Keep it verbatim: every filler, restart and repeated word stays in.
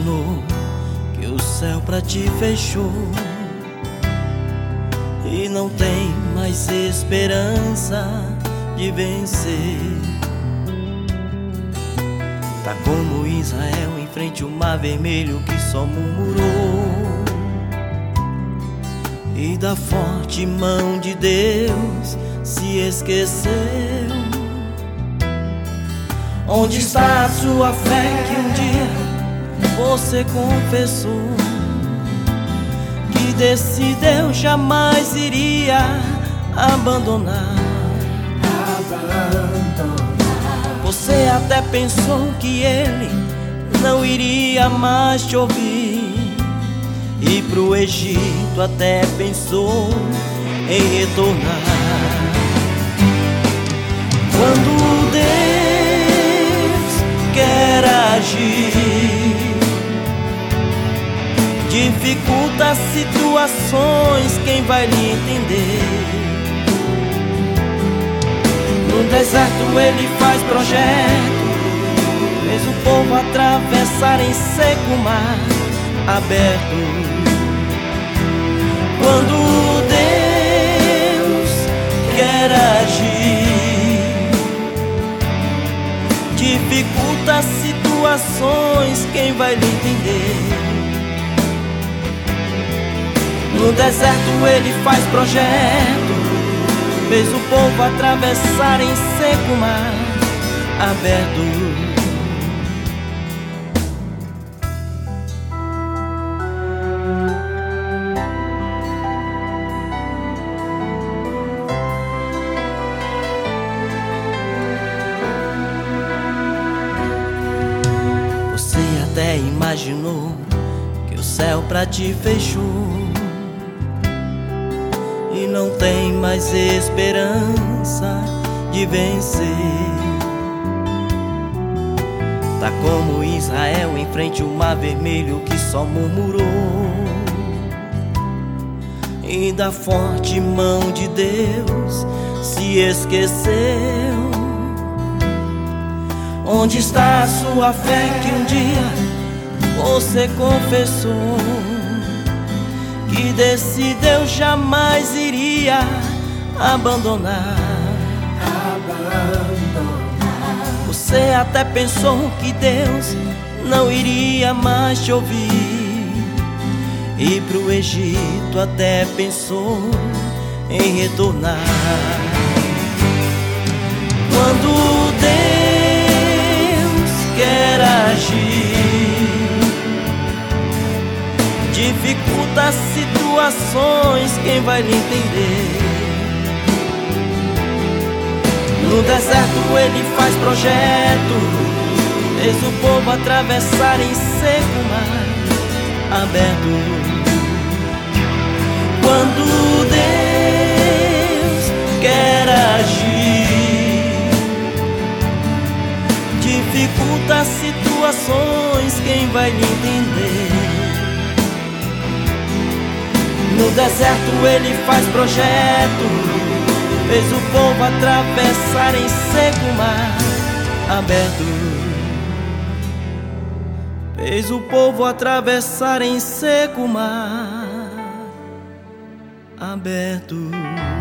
imaginou que o céu pra ti fechou e não tem mais esperança de vencer? Tá como Israel em frente ao mar vermelho que só murmurou, e da forte mão de Deus se esqueceu. Onde está a sua fé que um dia você confessou? Que desse Deus jamais iria abandonar. Você até pensou que ele não iria mais te ouvir, e pro Egito até pensou em retornar. Quando Deus quer agir, dificulta situações, quem vai lhe entender? No deserto ele faz projeto, fez o povo atravessar em seco mar aberto. Quando Deus quer agir, dificulta situações, quem vai lhe entender? No deserto ele faz projeto, fez o povo atravessar em seco mar aberto. Você até imaginou que o céu pra ti fechou e não tem mais esperança de vencer. Tá como Israel em frente ao mar vermelho que só murmurou, e da forte mão de Deus se esqueceu. Onde está a sua fé que um dia você confessou? Que desse Deus jamais iria abandonar. Você até pensou que Deus não iria mais te ouvir, e pro Egito até pensou em retornar. Quando Deus quer agir, dificulta situações, quem vai lhe entender? No deserto ele faz projeto, fez o povo atravessar em seco mar aberto. Quando Deus quer agir, dificulta situações, quem vai lhe entender? No deserto ele faz projeto, fez o povo atravessar em seco mar aberto. Fez o povo atravessar em seco mar aberto.